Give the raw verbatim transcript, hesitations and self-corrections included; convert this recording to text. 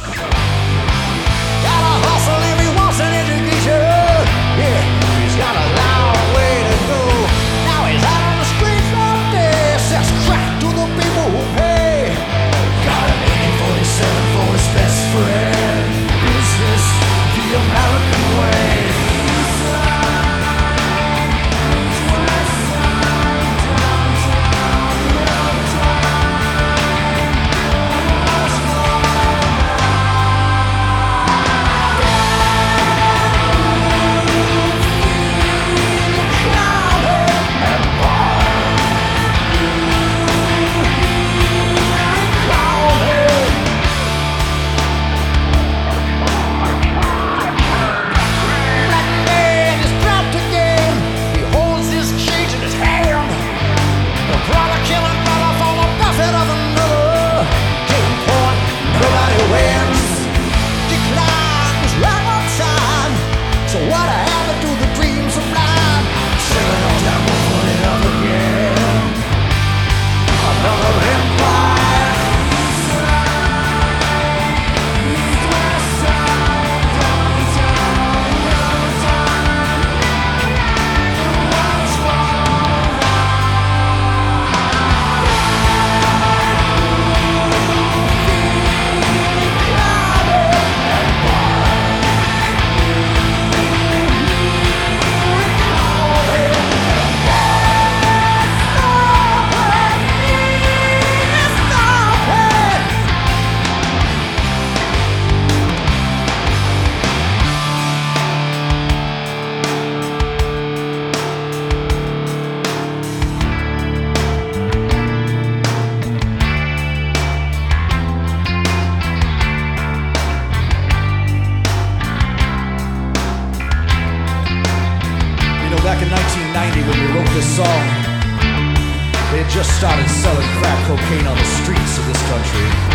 Gotta hustle if he wants an education. Yeah, he's got a long way to go. Now he's out on the streets all day. Sells crack to the people who pay. Got an A K forty-seven for his best friend. Is this the American way? So what happened to the dreams of life? Selling all down, we'll put it up again. Another empire. Back in nineteen ninety when we wrote this song, they had just started selling crack cocaine on the streets of this country.